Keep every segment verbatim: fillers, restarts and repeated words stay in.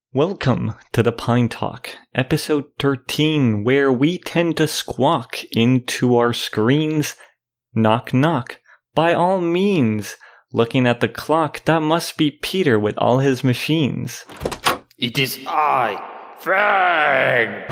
Welcome to the Pine Talk, episode thirteen, where we tend to squawk into our screens. Knock, knock. By all means, looking at the clock, that must be Peter with all his machines. It is I, Frank!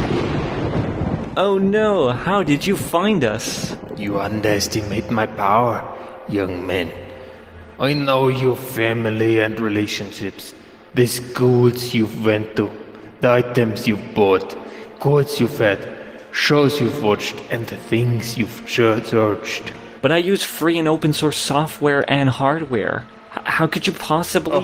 Oh no, how did you find us? You underestimate my power, young man. I know your family and relationships, the schools you've went to, the items you've bought, courts you've had, shows you've watched, and the things you've searched. But I use free and open source software and hardware. H- how could you possibly...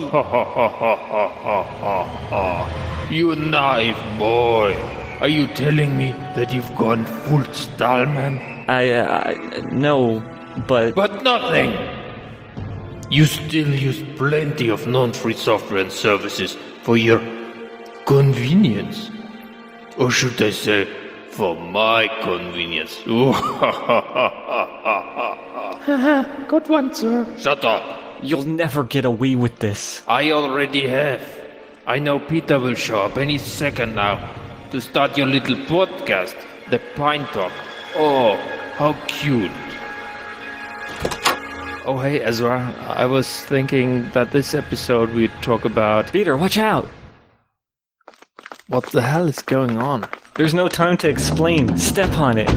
You naive boy. Are you telling me that you've gone full Stallman? I, uh, no, but... But nothing! You still use plenty of non-free software and services for your convenience. Or should I say, for my convenience. Good one, sir. Shut up! You'll never get away with this. I already have. I know Peter will show up any second now to start your little podcast, the Pine Talk. Oh, how cute. Oh, hey, Ezra. I was thinking that this episode we'd talk about Peter, watch out! what the hell is going on. There's no time to explain. Step on it.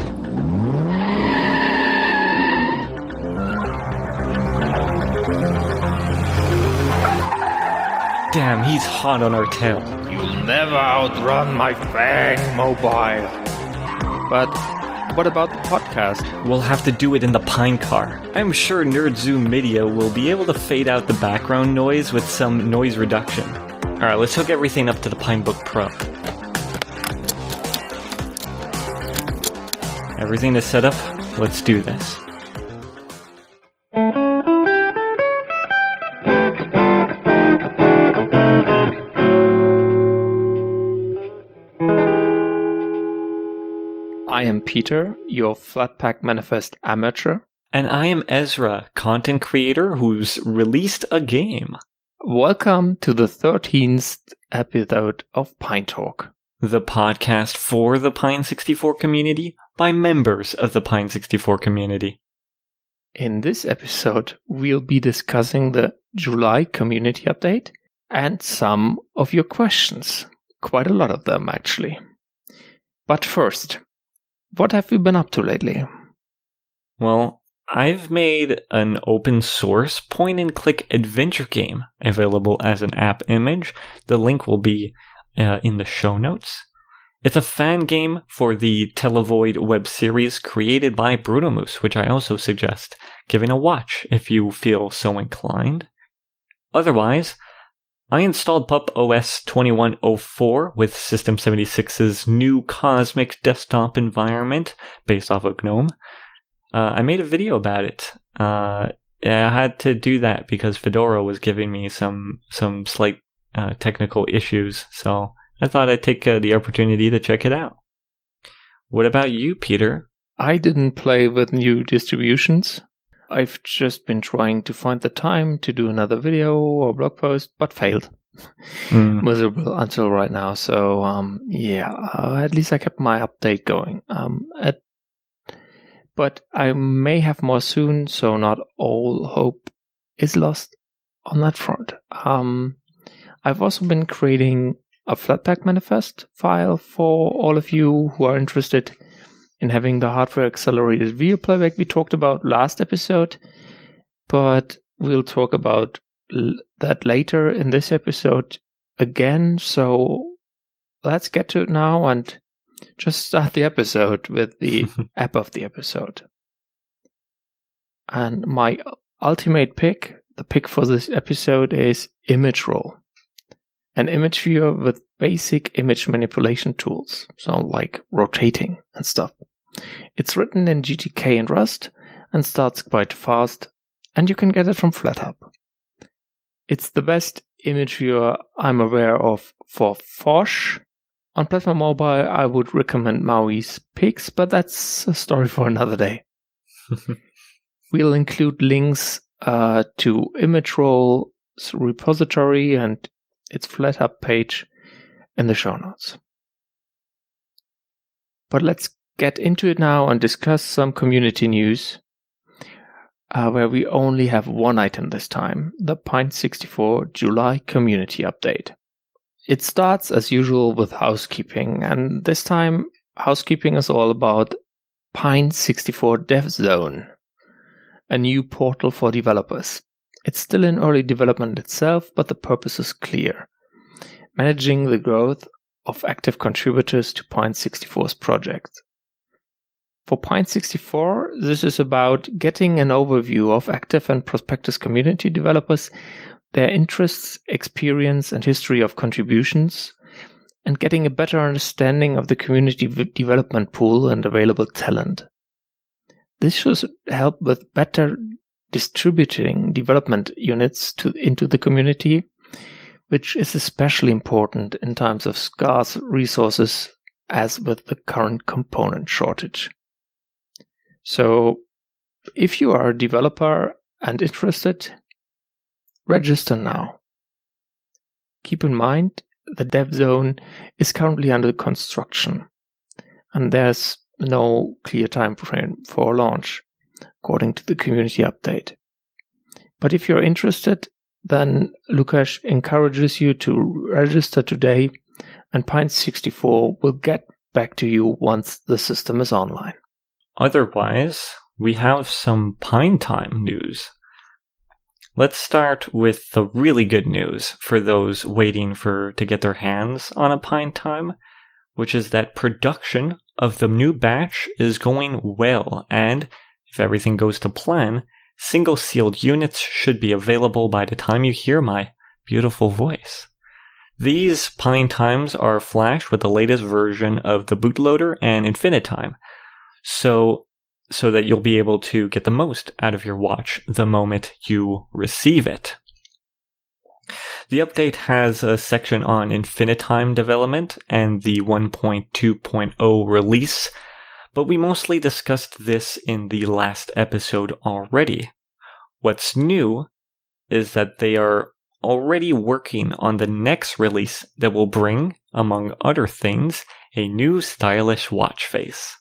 Damn, he's hot on our tail. You'll never outrun my Fang Mobile. But what about the podcast? We'll have to do it in the Pine car. I'm sure NerdZoom Media will be able to fade out the background noise with some noise reduction. Alright, let's hook everything up to the Pinebook Pro. Everything is set up. Let's do this. I am Peter, your Flatpak Manifest amateur. And I am Ezra, content creator who's released a game. Welcome to the thirteenth episode of Pine Talk. The podcast for the Pine sixty-four community by members of the Pine sixty-four community. In this episode, we'll be discussing the July community update and some of your questions. Quite a lot of them, actually. But first, what have you been up to lately? Well, I've made an open source point and click adventure game available as an app image. The link will be uh, in the show notes. It's a fan game for the Televoid web series created by Brutomoose, which I also suggest giving a watch if you feel so inclined. Otherwise, I installed Pup O S twenty-one oh four with System seventy-six's new Cosmic desktop environment based off of GNOME. Uh, I made a video about it. Uh, I had to do that because Fedora was giving me some some slight uh, technical issues, so I thought I'd take uh, the opportunity to check it out. What about you, Peter? I didn't play with new distributions. I've just been trying to find the time to do another video or blog post, but failed. Mm. Miserable until right now. So, um, yeah, uh, at least I kept my update going. Um, at, but I may have more soon, so not all hope is lost on that front. Um, I've also been creating a Flatpak manifest file for all of you who are interested in having the hardware accelerated video playback we talked about last episode, but we'll talk about l- that later in this episode again. So let's get to it now and just start the episode with the app of the episode. And my ultimate pick, the pick for this episode, is ImageRoll, an image viewer with basic image manipulation tools, so like rotating and stuff. It's written in G T K and Rust and starts quite fast, and you can get it from FlatHub. It's the best image viewer I'm aware of for Phosh. On Plasma Mobile, I would recommend Maui's Pix, but that's a story for another day. We'll include links uh, to ImageRoll's repository and its FlatHub page in the show notes. But let's get into it now and discuss some community news, uh, where we only have one item this time, the Pint sixty-four July community update. It starts as usual with housekeeping, and this time housekeeping is all about Pint sixty-four Dev Zone, a new portal for developers. It's still in early development itself, but the purpose is clear: managing the growth of active contributors to Pint sixty-four's project. For Pint sixty-four, this is about getting an overview of active and prospective community developers, their interests, experience, and history of contributions, and getting a better understanding of the community development pool and available talent. This should help with better distributing development units to, into the community, which is especially important in times of scarce resources, as with the current component shortage. So, if you are a developer and interested, register now. Keep in mind, the Dev Zone is currently under construction, and there's no clear time frame for launch, according to the community update. But if you're interested, then Lukasz encourages you to register today, and Pint sixty-four will get back to you once the system is online. Otherwise, we have some Pine Time news. Let's start with the really good news for those waiting for to get their hands on a Pine Time, which is that production of the new batch is going well, and if everything goes to plan, single-sealed units should be available by the time you hear my beautiful voice. These Pine Times are flashed with the latest version of the bootloader and Infinitime, so so that you'll be able to get the most out of your watch the moment you receive it. The update has a section on Infinitime development and the one point two point oh release, but we mostly discussed this in the last episode already. What's new is that they are already working on the next release that will bring, among other things, a new stylish watch face.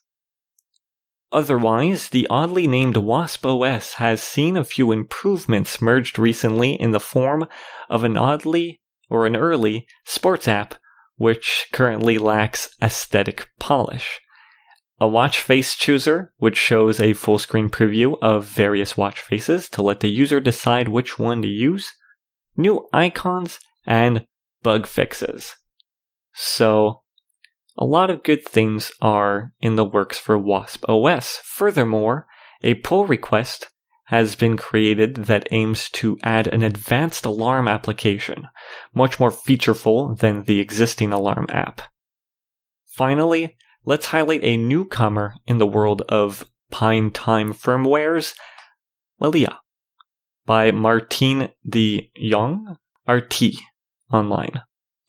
Otherwise, the oddly named Wasp O S has seen a few improvements merged recently in the form of an oddly, or an early, sports app, which currently lacks aesthetic polish. A watch face chooser, which shows a full screen preview of various watch faces to let the user decide which one to use, new icons, and bug fixes. So, a lot of good things are in the works for Wasp O S. Furthermore, a pull request has been created that aims to add an advanced alarm application, much more featureful than the existing alarm app. Finally, let's highlight a newcomer in the world of Pine Time firmwares, Malia, by Martin de Jong, R T, online.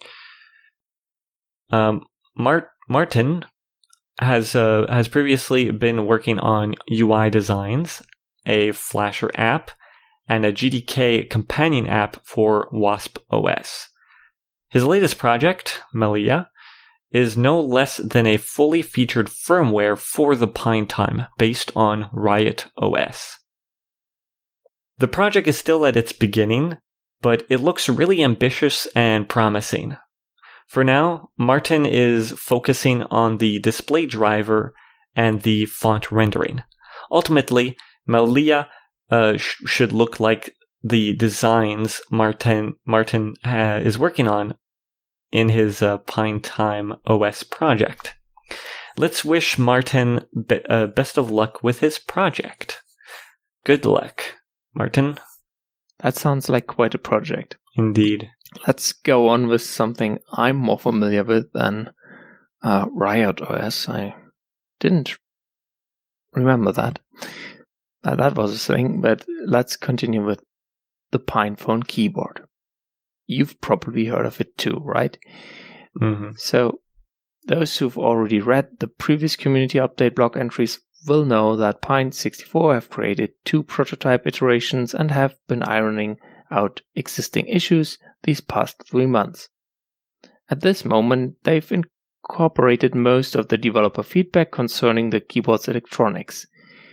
Um, Mart- Martin has uh, has previously been working on U I designs, a Flasher app, and a G D K companion app for Wasp O S. His latest project, Malia, is no less than a fully featured firmware for the Pine Time based on Riot O S. The project is still at its beginning, but it looks really ambitious and promising. For now, Martin is focusing on the display driver and the font rendering. Ultimately, Malia uh, sh- should look like the designs Martin Martin uh, is working on in his uh, Pine Time O S project. Let's wish Martin be- uh, best of luck with his project. Good luck, Martin. That sounds like quite a project. Indeed. Let's go on with something I'm more familiar with than uh, Riot O S. I didn't remember that. Uh, that was a thing, but let's continue with the PinePhone keyboard. You've probably heard of it too, right? Mm-hmm. So, those who've already read the previous community update blog entries will know that Pint sixty-four have created two prototype iterations and have been ironing out existing issues these past three months. At this moment, they've incorporated most of the developer feedback concerning the keyboard's electronics,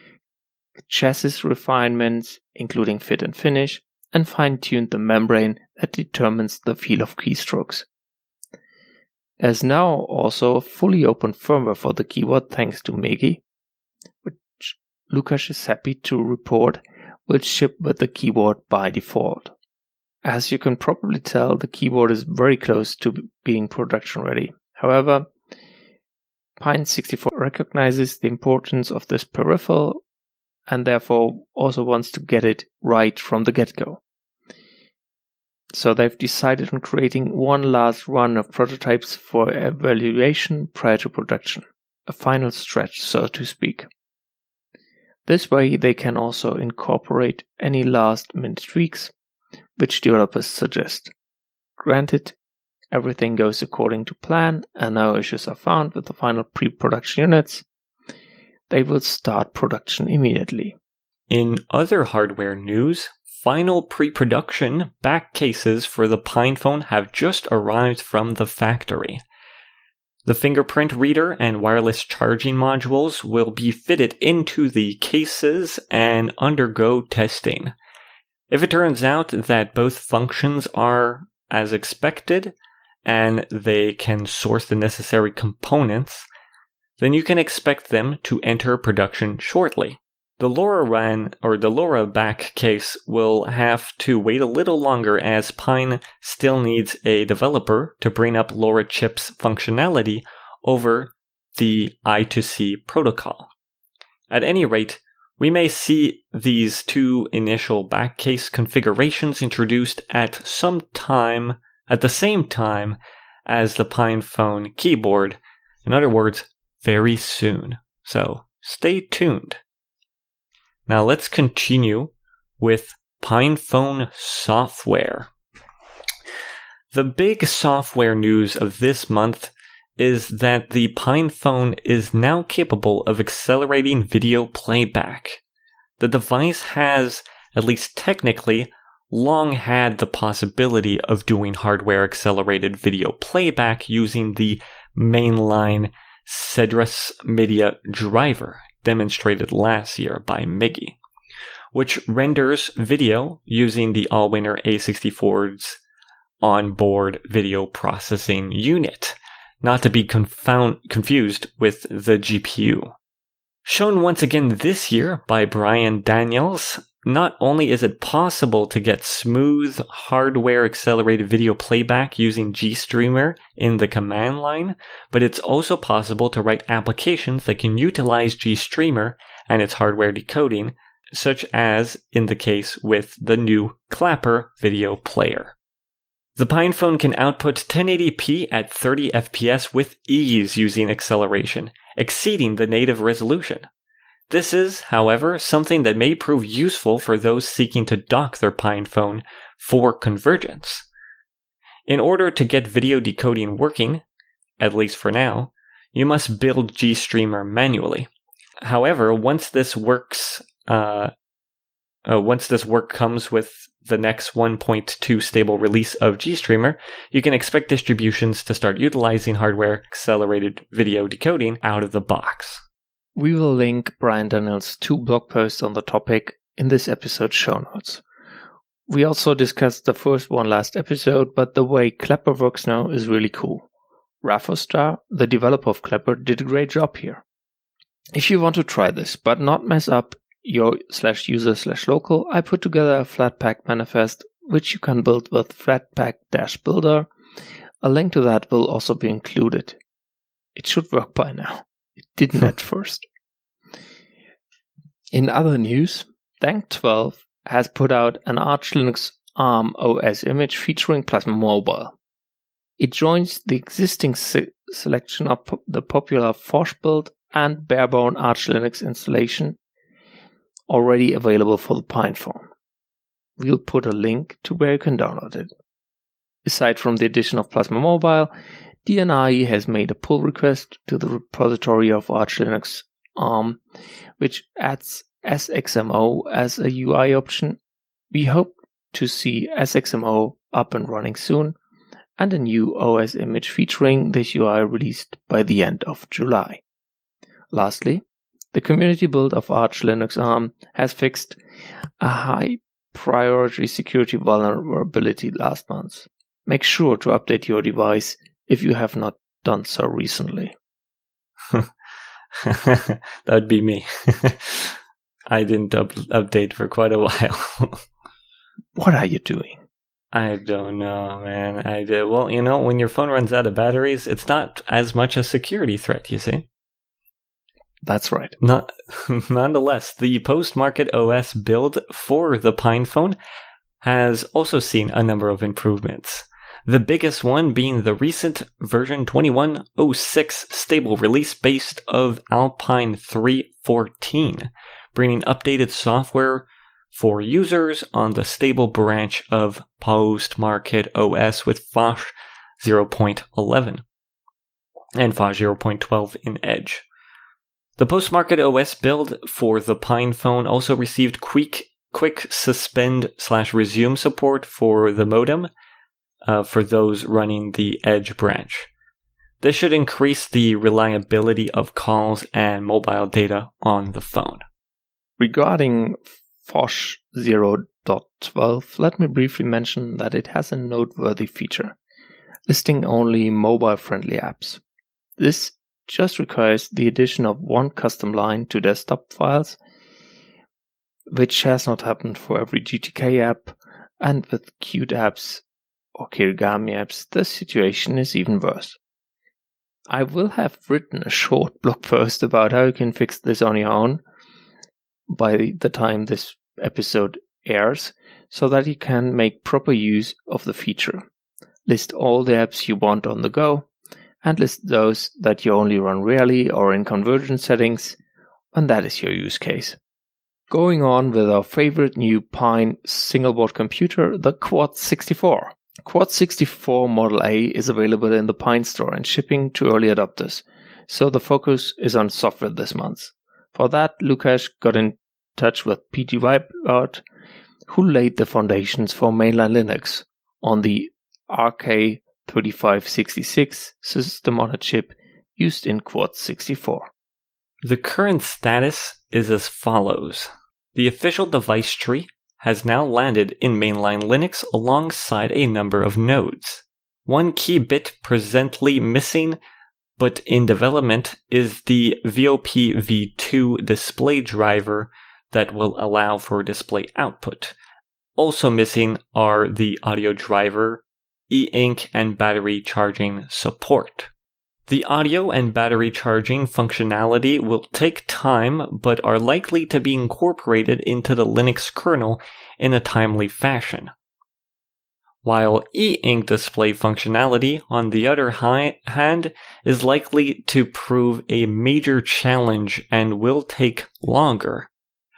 chassis refinements, including fit and finish, and fine-tuned the membrane that determines the feel of keystrokes. There's now also a fully open firmware for the keyboard thanks to Megi, which Lukasz is happy to report will ship with the keyboard by default. As you can probably tell, the keyboard is very close to being production ready. However, Pine sixty-four recognizes the importance of this peripheral and therefore also wants to get it right from the get-go. So they've decided on creating one last run of prototypes for evaluation prior to production, a final stretch, so to speak. This way they can also incorporate any last-minute tweaks which developers suggest. Granted, everything goes according to plan and no issues are found with the final pre-production units. They will start production immediately. In other hardware news, final pre-production back cases for the PinePhone have just arrived from the factory. The fingerprint reader and wireless charging modules will be fitted into the cases and undergo testing. If it turns out that both functions are as expected and they can source the necessary components, then you can expect them to enter production shortly. The LoRaWAN or the LoRa back case will have to wait a little longer as Pine still needs a developer to bring up LoRa chip's functionality over the I two C protocol. At any rate, we may see these two initial back case configurations introduced at some time, at the same time as the PinePhone keyboard. In other words, very soon. So stay tuned. Now let's continue with PinePhone software. The big software news of this month is that the PinePhone is now capable of accelerating video playback. The device has, at least technically, long had the possibility of doing hardware accelerated video playback using the mainline Cedrus Media driver demonstrated last year by Megi, which renders video using the Allwinner A sixty-four's onboard video processing unit, not to be confound, confused with the G P U. Shown once again this year by Brian Daniels, not only is it possible to get smooth hardware accelerated video playback using GStreamer in the command line, but it's also possible to write applications that can utilize GStreamer and its hardware decoding, such as in the case with the new Clapper video player. The PinePhone can output ten eighty p at thirty F P S with ease using acceleration, exceeding the native resolution. This is, however, something that may prove useful for those seeking to dock their PinePhone for convergence. In order to get video decoding working, at least for now, you must build GStreamer manually. However, once this works, uh, uh, once this work comes with the next one point two stable release of GStreamer, you can expect distributions to start utilizing hardware accelerated video decoding out of the box. We will link Brian Daniels' two blog posts on the topic in this episode's show notes. We also discussed the first one last episode, but the way Clapper works now is really cool. Rafostar, the developer of Clapper, did a great job here. If you want to try this, but not mess up your slash user slash local, I put together a Flatpak manifest, which you can build with Flatpak-Builder. A link to that will also be included. It should work by now. It didn't at first. In other news, Dank twelve has put out an Arch Linux ARM O S image featuring Plasma Mobile. It joins the existing se- selection of po- the popular Forge-built and barebone Arch Linux installation already available for the PinePhone. We'll put a link to where you can download it. Aside from the addition of Plasma Mobile, D N I has made a pull request to the repository of Arch Linux ARM, which adds S X M O as a U I option. We hope to see S X M O up and running soon, and a new O S image featuring this U I released by the end of July. Lastly, the community build of Arch Linux ARM has fixed a high priority security vulnerability last month. Make sure to update your device if you have not done so recently. That would be me. I didn't up- update for quite a while. What are you doing? I don't know, man. I did. Well, you know, when your phone runs out of batteries, it's not as much a security threat, you see. That's right. Not, nonetheless, the post-market O S build for the PinePhone has also seen a number of improvements. The biggest one being the recent version twenty-one point oh six stable release based of Alpine three fourteen, bringing updated software for users on the stable branch of post-market O S with F O S zero point eleven and F O S zero point twelve in Edge. The post-market O S build for the PinePhone also received quick, quick suspend slash resume support for the modem uh, for those running the Edge branch. This should increase the reliability of calls and mobile data on the phone. Regarding F O S zero point twelve, let me briefly mention that it has a noteworthy feature, listing only mobile-friendly apps. This just requires the addition of one custom line to desktop files, which has not happened for every G T K app, and with Qt apps or Kirigami apps, the situation is even worse. I will have written a short blog post about how you can fix this on your own by the time this episode airs, so that you can make proper use of the feature. List all the apps you want on the go, and list those that you only run rarely or in convergence settings, and that is your use case. Going on with our favorite new Pine single-board computer, the Quad sixty-four. Quad sixty-four Model A is available in the Pine Store and shipping to early adopters, so the focus is on software this month. For that, Lukash got in touch with P G Wipeout, who laid the foundations for mainline Linux on the R K thirty-five sixty-six system on a chip used in Quad sixty-four. The current status is as follows. The official device tree has now landed in mainline Linux alongside a number of nodes. One key bit presently missing but in development is the V O P v two display driver that will allow for display output. Also missing are the audio driver, e-ink, and battery charging support. The audio and battery charging functionality will take time, but are likely to be incorporated into the Linux kernel in a timely fashion. While e-ink display functionality, on the other hi- hand, is likely to prove a major challenge and will take longer.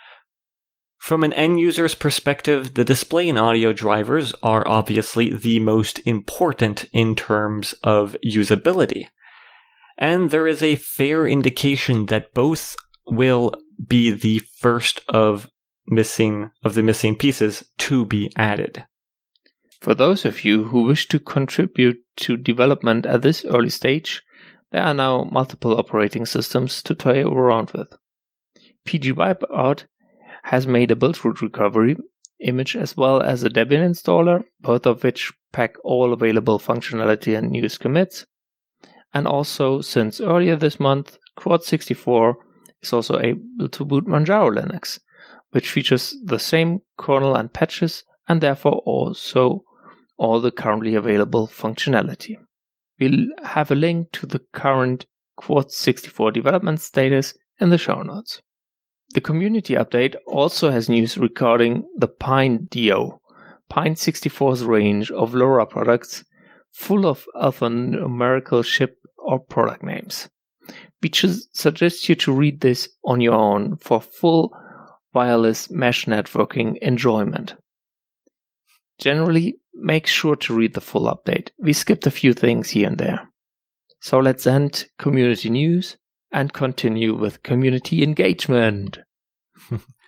From an end user's perspective, the display and audio drivers are obviously the most important in terms of usability. And there is a fair indication that both will be the first of missing of the missing pieces to be added. For those of you who wish to contribute to development at this early stage, there are now multiple operating systems to play around with. P G Wipeout has made a build root recovery image as well as a Debian installer, both of which pack all available functionality and newest commits. And also, since earlier this month, Quad sixty-four is also able to boot Manjaro Linux, which features the same kernel and patches, and therefore also all the currently available functionality. We'll have a link to the current Quad sixty-four development status in the show notes. The community update also has news regarding the Pine D O, Pine sixty-four's range of LoRa products full of alphanumerical ship or product names. We just suggest you to read this on your own for full wireless mesh networking enjoyment. Generally, make sure to read the full update. We skipped a few things here and there. So let's end community news and continue with community engagement.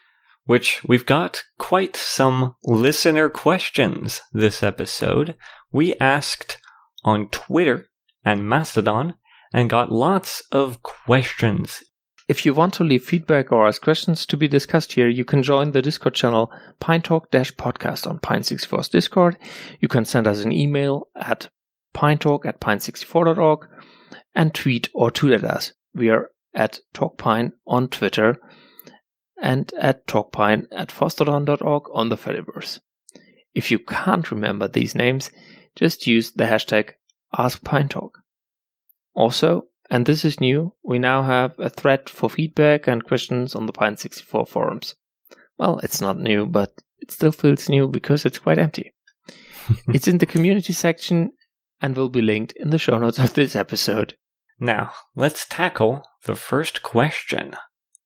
which we've got quite some listener questions this episode. We asked on Twitter and Mastodon and got lots of questions. If you want to leave feedback or ask questions to be discussed here, you can join the Discord channel PineTalk-podcast on Pine sixty-four's Discord. You can send us an email at pinetalk at pine sixty-four dot org and tweet or tweet at us. We are at TalkPine on Twitter and at TalkPine at fostodon dot org on the Fediverse. If you can't remember these names, just use the hashtag AskPineTalk. Also, and this is new, we now have a thread for feedback and questions on the Pine sixty-four forums. Well, it's not new, but it still feels new because it's quite empty. It's in the community section and will be linked in the show notes of this episode. Now, let's tackle the first question.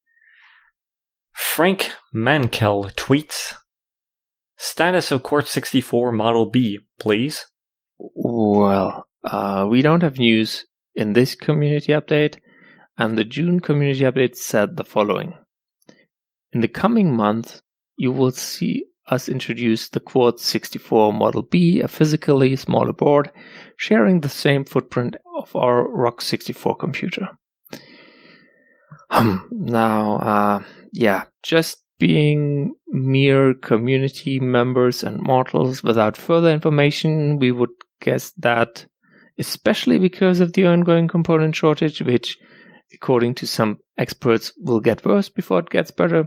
Frank Mankel tweets, status of Quartz sixty-four Model B, please. Well, uh, we don't have news in this community update, and the June community update said the following. In the coming month, you will see us introduce the Quartz sixty-four Model B, a physically smaller board, sharing the same footprint of our R O C sixty-four computer. Um, now, uh, yeah, just being mere community members and mortals without further information, we would guess that, especially because of the ongoing component shortage, which, according to some experts, will get worse before it gets better.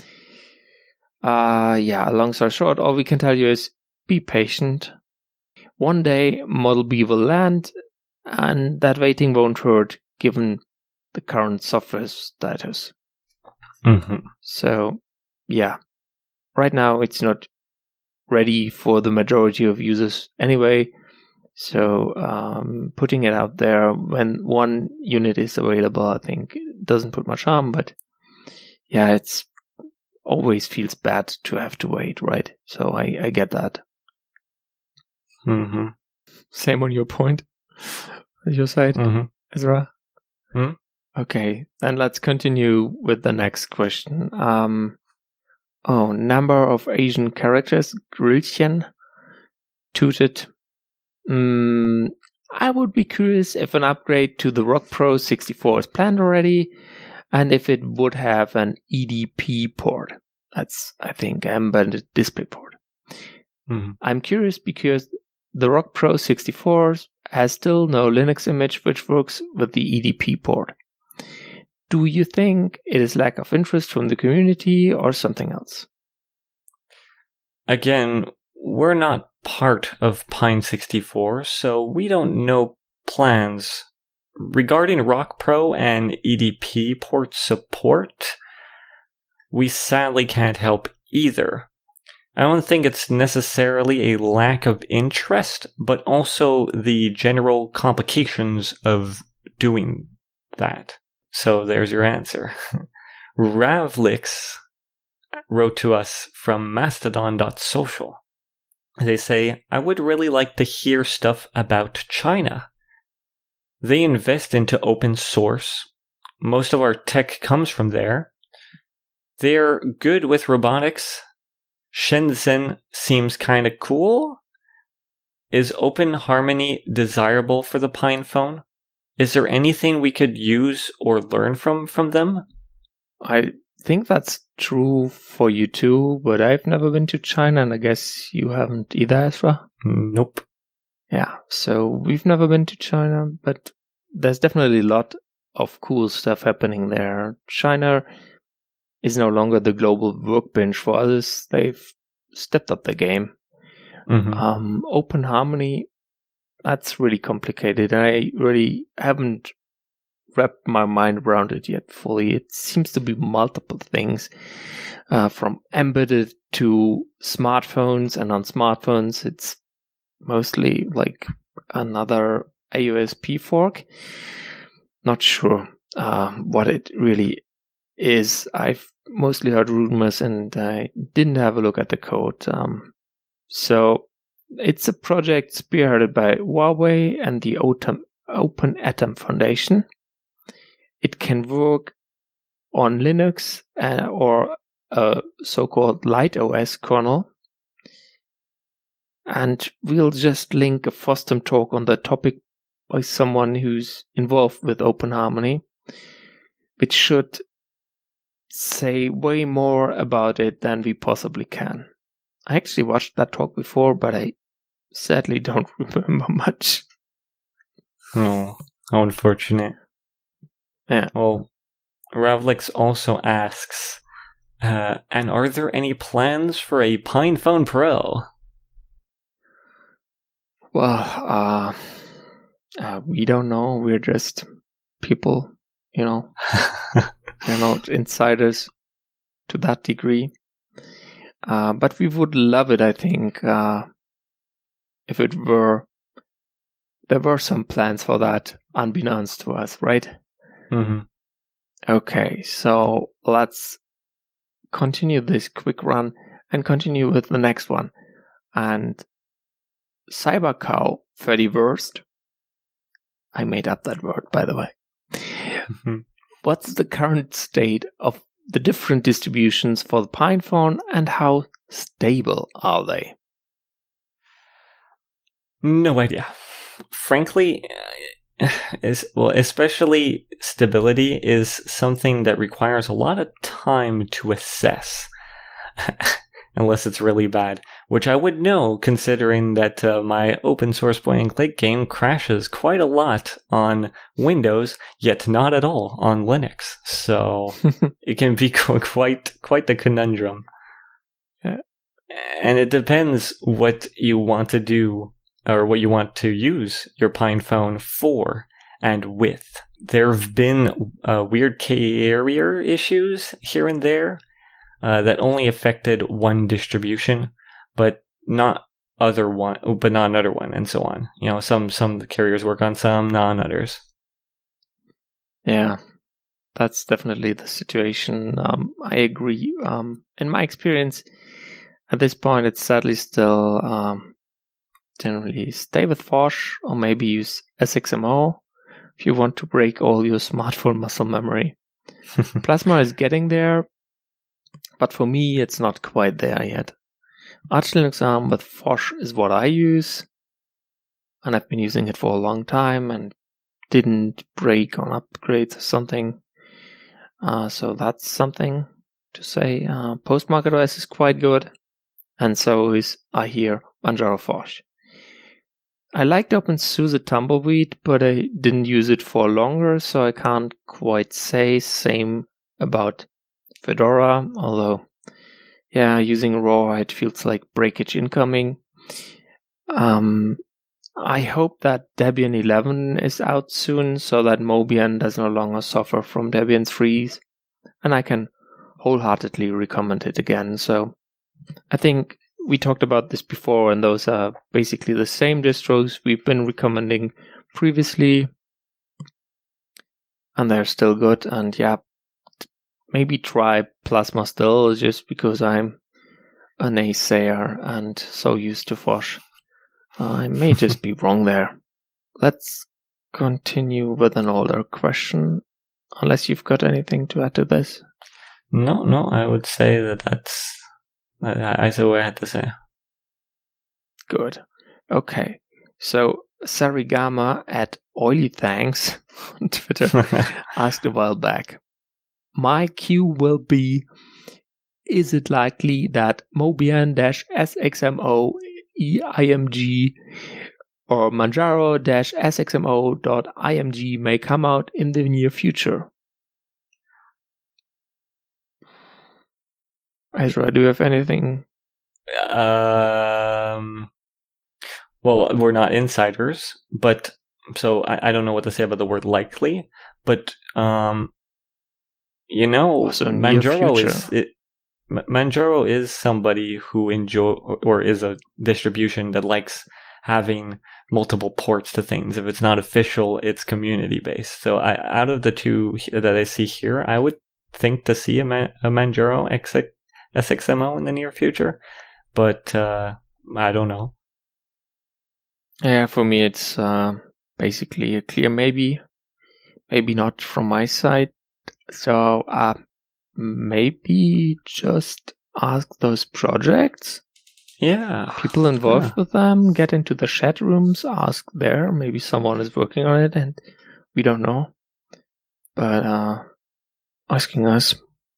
Uh, yeah, long story short, all we can tell you is be patient. One day, Model B will land, and that waiting won't hurt given the current software status. Mm-hmm. So, yeah, right now it's not ready for the majority of users anyway. So um, putting it out there when one unit is available, I think doesn't put much harm. But yeah, it's always feels bad to have to wait, right? So I, I get that. Mm-hmm. Same on your point, your side, Mm-hmm. Ezra. Mm-hmm. Okay, then let's continue with the next question. Um, oh, number of Asian characters, Grillchen, tooted. Mm, I would be curious if an upgrade to the R O C Pro sixty-four is planned already, and if it would have an E D P port. That's, I think, embedded display port. Mm-hmm. I'm curious because the R O C Pro sixty-four has still no Linux image which works with the E D P port. Do you think it is lack of interest from the community or something else? Again, we're not part of Pine sixty-four, so we don't know plans. Regarding R O C Pro and E D P port support, we sadly can't help either. I don't think it's necessarily a lack of interest, but also the general complications of doing that. So there's your answer. Ravlix wrote to us from mastodon dot social. They say, I would really like to hear stuff about China. They invest into open source. Most of our tech comes from there. They're good with robotics. Shenzhen seems kind of cool. Is Open Harmony desirable for the Pine phone? Is there anything we could use or learn from from them? I think that's true for you too, but I've never been to China, and I guess you haven't either, Ezra? Nope. Yeah, so we've never been to China, but there's definitely a lot of cool stuff happening there. China is no longer the global workbench for others. They've stepped up the game. Mm-hmm. Um, Open Harmony, that's really complicated. I really haven't wrapped my mind around it yet fully. It seems to be multiple things, uh, from embedded to smartphones, and on smartphones it's mostly like another A O S P fork. Not sure uh, what it really is. I've mostly heard rumors and I didn't have a look at the code. Um, so it's a project spearheaded by Huawei and the Open Atom Foundation. It can work on Linux uh, or a so-called LightOS kernel. And we'll just link a FOSDEM talk on that topic by someone who's involved with OpenHarmony, which should say way more about it than we possibly can. I actually watched that talk before, but I sadly don't remember much. Oh, how unfortunate. Yeah. Well, Ravlix also asks, uh, and are there any plans for a PinePhone Pro? Well, uh, uh, we don't know. We're just people, you know. We're not insiders to that degree. Uh, but we would love it, I think, uh, if it were... There were some plans for that, unbeknownst to us, right? Mm-hmm. Okay, so let's continue this quick run and continue with the next one. And CyberCow thirty-first. I made up that word, by the way. Mm-hmm. What's the current state of the different distributions for the PinePhone and how stable are they? No idea. Frankly, is well, especially stability is something that requires a lot of time to assess. Unless it's really bad, which I would know considering that uh, my open source point and click game crashes quite a lot on Windows, yet not at all on Linux. So it can be quite quite the conundrum. Yeah. And it depends what you want to do or what you want to use your PinePhone for and with. There have been uh, weird carrier issues here and there. Uh, that only affected one distribution, but not other one, but not another one, and so on. You know, some some carriers work on some, not on others. Yeah, that's definitely the situation. Um, I agree. Um, in my experience, at this point, it's sadly still um, generally stay with Phosh or maybe use S X M O if you want to break all your smartphone muscle memory. Plasma is getting there. But for me, it's not quite there yet. Arch Linux ARM with Phosh is what I use. And I've been using it for a long time and didn't break on upgrades or something. Uh, so that's something to say. Uh, PostMarketOS is quite good. And so is, I hear, Manjaro Phosh. I liked OpenSUSE Tumbleweed, but I didn't use it for longer, so I can't quite say. Same about Fedora, although, yeah, using raw, it feels like breakage incoming. Um, I hope that Debian eleven is out soon so that Mobian does no longer suffer from Debian's freeze, and I can wholeheartedly recommend it again. So I think we talked about this before, and those are basically the same distros we've been recommending previously, and they're still good. And yeah, maybe try Plasma still, just because I'm a naysayer and so used to Phosh. I may just be wrong there. Let's continue with an older question, unless you've got anything to add to this. No, no, I would say that that's... I, I said what I had to say. Good. Okay. So Sarigama at Oily Thanks on Twitter asked a while back, my Q will be, is it likely that Mobian-S X M O E I M G or Manjaro-S X M O dot I M G may come out in the near future? Ezra, do you have anything? Um, well, we're not insiders, but so I, I don't know what to say about the word likely, but um, you know, Also Manjaro near is it, Manjaro is somebody who enjoy or is a distribution that likes having multiple ports to things. If it's not official, it's community based. So I, out of the two that I see here, I would think to see a, Man, a Manjaro S X M O in the near future, but uh, I don't know. Yeah, for me, it's uh, basically a clear maybe, maybe not from my side. So uh, maybe just ask those projects. Yeah. People involved Yeah. with them, get into the chat rooms, ask there. Maybe someone is working on it and we don't know. But uh, asking us,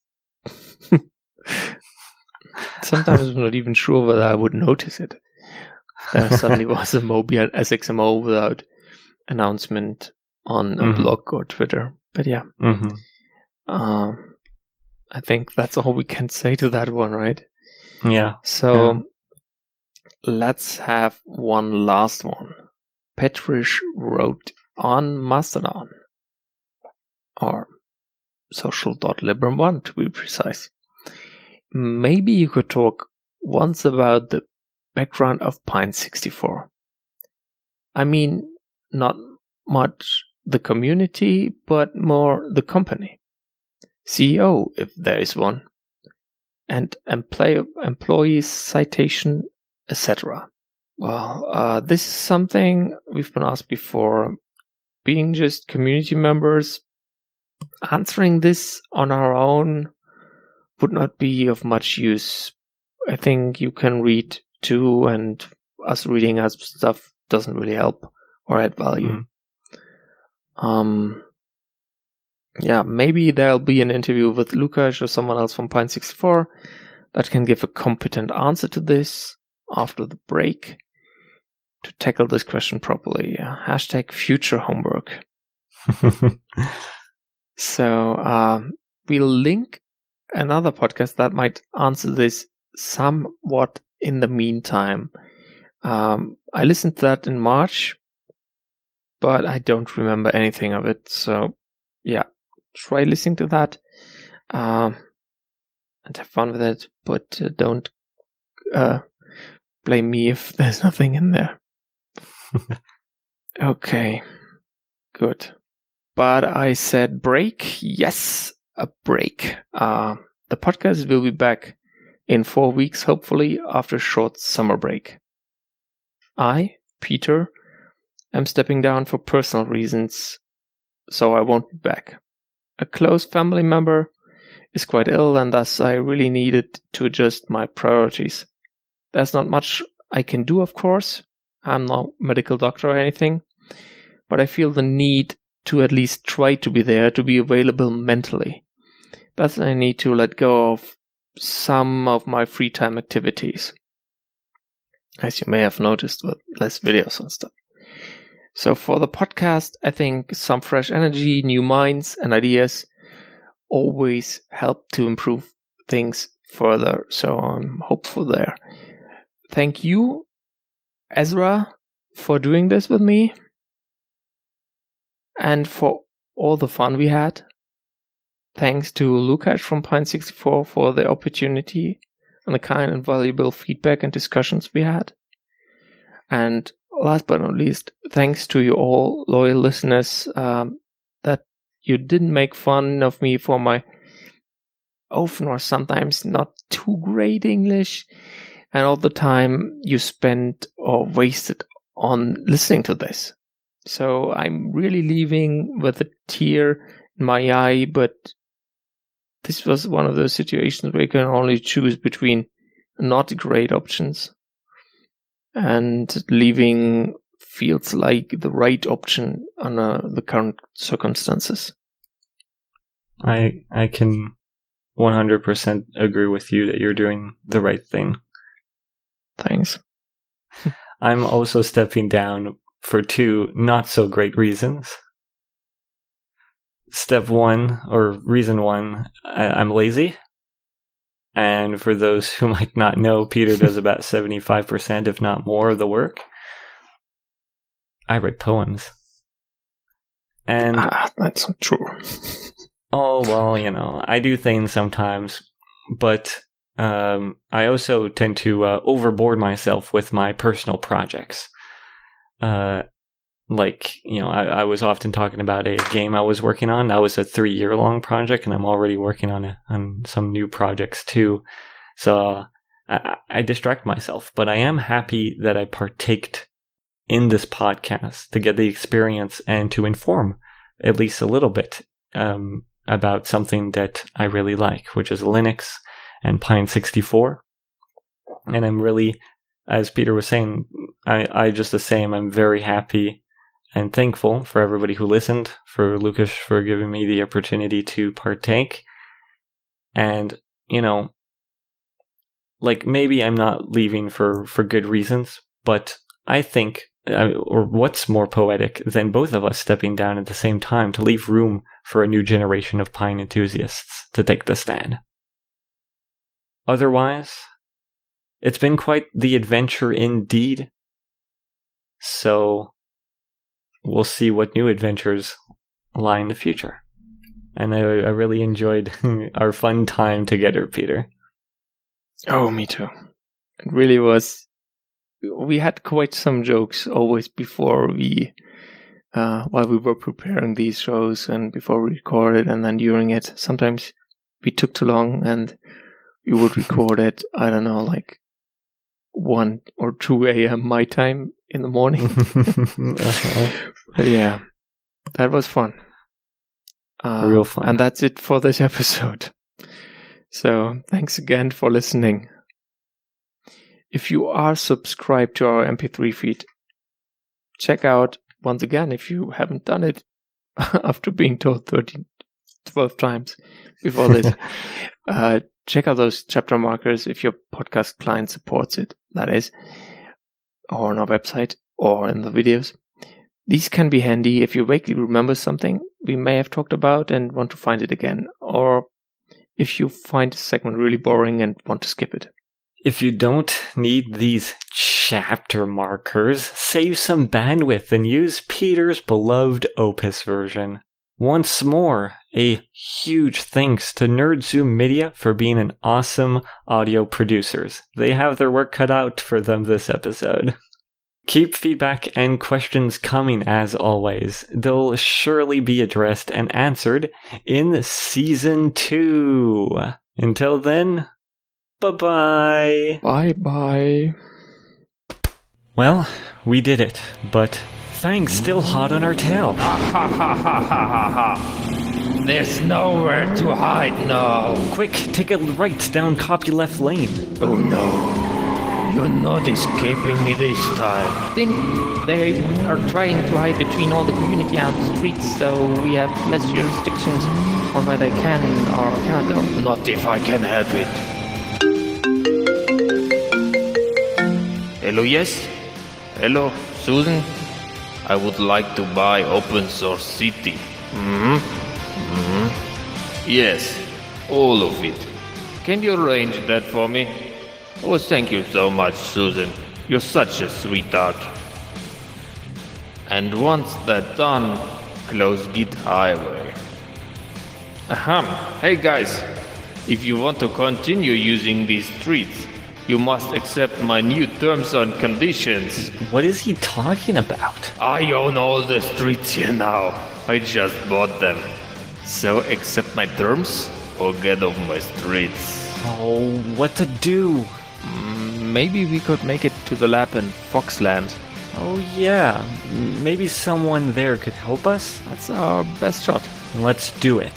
sometimes I'm not even sure whether I would notice it. There suddenly was a Moby at S X M O without announcement on a Mhm. blog or Twitter. But yeah, Mhm. um, I think that's all we can say to that one, right? Yeah. So Yeah. let's have one last one. Petrish wrote on Mastodon, or social dot librum one to be precise. Maybe you could talk once about the background of Pine sixty-four. I mean, not much the community, but more the company. C E O, if there is one, and employee, employee citation, et cetera. Well, uh, this is something we've been asked before. Being just community members, answering this on our own would not be of much use. I think you can read too, and us reading us stuff doesn't really help or add value. Mhm. Um, yeah, maybe there'll be an interview with Lukáš or someone else from Pine sixty-four that can give a competent answer to this after the break to tackle this question properly. Uh, hashtag future homework. So um, we'll link another podcast that might answer this somewhat in the meantime. Um, I listened to that in March, but I don't remember anything of it. So yeah, try listening to that um, and have fun with it, but uh, don't uh, blame me if there's nothing in there. Okay, good. But I said break. Yes, a break. Uh, the podcast will be back in four weeks, hopefully, after a short summer break. I, Peter, am stepping down for personal reasons, so I won't be back. A close family member is quite ill, and thus I really needed to adjust my priorities. There's not much I can do, of course. I'm no medical doctor or anything, but I feel the need to at least try to be there, to be available mentally. Thus, I need to let go of some of my free time activities, as you may have noticed with less videos and stuff. So for the podcast, I think some fresh energy, new minds, and ideas always help to improve things further. So I'm hopeful there. Thank you, Ezra, for doing this with me and for all the fun we had. Thanks to Lukáš from Pine sixty-four for the opportunity and the kind and valuable feedback and discussions we had. And last but not least, thanks to you all loyal listeners um, that you didn't make fun of me for my often or sometimes not too great English, and all the time you spent or wasted on listening to this. So I'm really leaving with a tear in my eye, but this was one of those situations where you can only choose between not great options, and leaving feels like the right option under the current circumstances. I I can one hundred percent agree with you that you're doing the right thing. Thanks. I'm also stepping down for two not so great reasons. Step one, or reason one, I, I'm lazy. And for those who might not know, Peter does about seventy-five percent, if not more, of the work. I write poems. And ah, that's not true. Oh, well, you know, I do things sometimes, but um, I also tend to uh, overboard myself with my personal projects. Uh, like, you know, I, I was often talking about a game I was working on. That was a three-year-long project, and I'm already working on a, on some new projects too. So uh, I, I distract myself, but I am happy that I partaked in this podcast to get the experience and to inform at least a little bit. Um, about something that I really like, which is Linux and Pine sixty-four. And I'm really, as Peter was saying, I, I just the same, I'm very happy and thankful for everybody who listened, for Lucas for giving me the opportunity to partake. And, you know, like maybe I'm not leaving for, for good reasons, but I think, uh, or what's more poetic than both of us stepping down at the same time to leave room for a new generation of Pine enthusiasts to take the stand. Otherwise, it's been quite the adventure indeed. So we'll see what new adventures lie in the future. And I, I really enjoyed our fun time together, Peter. Oh, me too. It really was. We had quite some jokes always before we, uh, while we were preparing these shows and before we recorded, and then during it. Sometimes we took too long and we would record it, I don't know, like one or two a.m. my time in the morning. uh-huh. But yeah, that was fun. Uh, Real fun. And that's it for this episode. So thanks again for listening. If you are subscribed to our M P three feed, check out, once again, if you haven't done it after being told thirteen, twelve times before this, uh, check out those chapter markers if your podcast client supports it, that is, or on our website or in the videos. These can be handy if you vaguely remember something we may have talked about and want to find it again, or if you find a segment really boring and want to skip it. If you don't need these chapter markers, save some bandwidth and use Peter's beloved Opus version. Once more, a huge thanks to NerdZoom Media for being an awesome audio producers. They have their work cut out for them this episode. Keep feedback and questions coming as always. They'll surely be addressed and answered in Season two. Until then, bye-bye. Bye-bye. Well, we did it, but Fang's still hot on our tail. Ha ha ha ha ha ha. There's nowhere to hide now. Quick, take a right down copyleft lane. Oh no. You're not escaping me this time. I think they are trying to hide between all the community and the streets, so we have less jurisdictions on where they can or cannot go. Not if I can help it. Hello, yes? Hello, Susan? I would like to buy Open Source City. Hmm? Hmm? Yes, all of it. Can you arrange that for me? Oh, thank you so much, Susan. You're such a sweetheart. And once that's done, close Git Highway. Ahem. Hey guys, if you want to continue using these streets, you must accept my new terms and conditions. What is he talking about? I own all the streets here now. I just bought them. So accept my terms or get off my streets. Oh, what to do? Maybe we could make it to the lab in Foxland. Oh yeah, maybe someone there could help us? That's our best shot. Let's do it.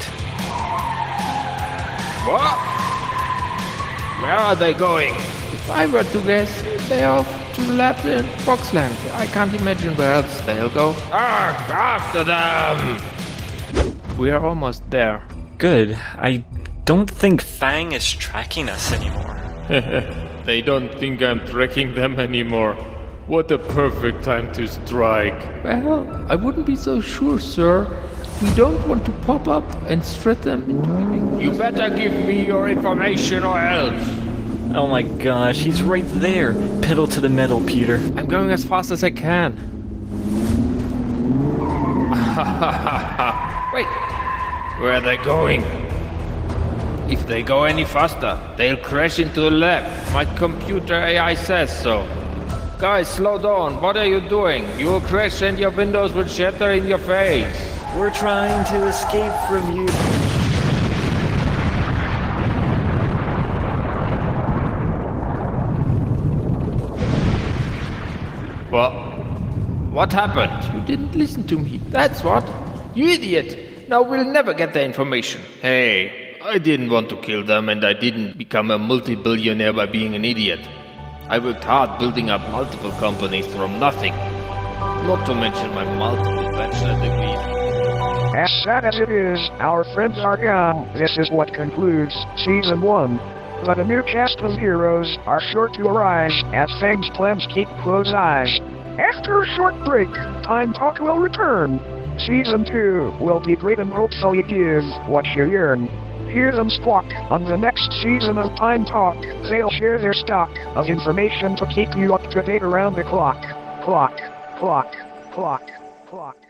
What? Where are they going? If I were to guess, they're off to the lab in Foxland. I can't imagine where else they'll go. Arr, after them! We are almost there. Good. I don't think Fang is tracking us anymore. They don't think I'm tracking them anymore. What a perfect time to strike. Well, I wouldn't be so sure, sir. We don't want to pop up and threat them into leaving. You better give me your information or else. Oh my gosh, he's right there. Pedal to the metal, Peter. I'm going as fast as I can. Wait, where are they going? If they go any faster, they'll crash into the lab. My computer A I says so. Guys, slow down. What are you doing? You will crash and your windows will shatter in your face. We're trying to escape from you. What? What happened? You didn't listen to me. That's what. You idiot. Now we'll never get the information. Hey, I didn't want to kill them and I didn't become a multi-billionaire by being an idiot. I worked hard building up multiple companies from nothing. Not to mention my multiple bachelor degrees. As sad as it is, our friends are gone. This is what concludes Season one. But a new cast of heroes are sure to arise as Fang's plans keep close eyes. After a short break, Time Talk will return. Season two will be great and hopefully give what you yearn. Hear them squawk on the next season of Time Talk. They'll share their stock of information to keep you up to date around the clock. Clock, clock, clock, clock.